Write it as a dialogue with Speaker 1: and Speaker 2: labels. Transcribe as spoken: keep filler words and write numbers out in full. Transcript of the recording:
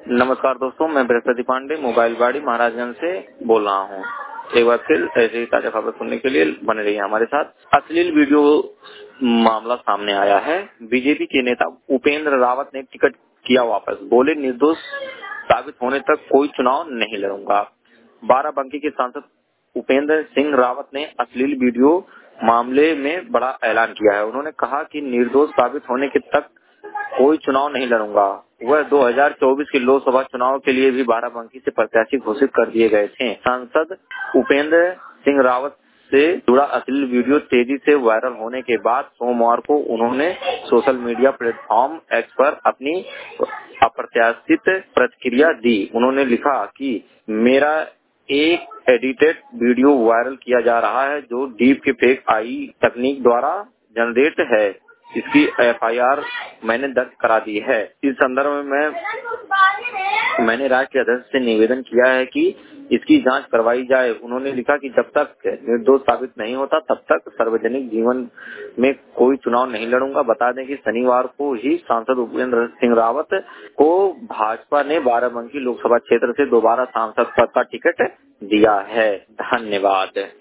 Speaker 1: नमस्कार दोस्तों, मैं बृहस्पति पांडे मोबाइल बाड़ी महाराजगंज से बोल रहा हूँ। एक बार फिर ऐसे ही ताजा खबर सुनने के लिए बने रहिए हमारे साथ। अश्लील वीडियो मामला सामने आया है। बीजेपी के नेता उपेंद्र रावत ने टिकट किया वापस, बोले निर्दोष साबित होने तक कोई चुनाव नहीं लड़ूंगा। बाराबंकी के सांसद उपेंद्र सिंह रावत ने अश्लील वीडियो मामले में बड़ा ऐलान किया है। उन्होंने कहा कि निर्दोष साबित होने के तक कोई चुनाव नहीं लड़ूंगा। वह दो हज़ार चौबीस के लोकसभा चुनाव के लिए भी बाराबंकी से प्रत्याशी घोषित कर दिए गए थे। सांसद उपेंद्र सिंह रावत से जुड़ा अश्लील वीडियो तेजी से वायरल होने के बाद सोमवार को उन्होंने सोशल मीडिया प्लेटफॉर्म एक्स पर अपनी अप्रत्याशित प्रतिक्रिया दी। उन्होंने लिखा कि मेरा एक एडिटेड वीडियो वायरल किया जा रहा है जो डीप के फेक आई तकनीक द्वारा जनरेट है। इसकी एफ आई आर मैंने दर्ज करा दी है। इस संदर्भ में मैं मैंने राज्य के अध्यक्ष से निवेदन किया है कि इसकी जांच करवाई जाए। उन्होंने लिखा कि जब तक निर्दोष साबित नहीं होता तब तक सार्वजनिक जीवन में कोई चुनाव नहीं लड़ूंगा। बता दें कि शनिवार को ही सांसद उपेंद्र सिंह रावत को भाजपा ने बाराबंकी लोकसभा क्षेत्र से दोबारा सांसद पद का टिकट दिया है। धन्यवाद।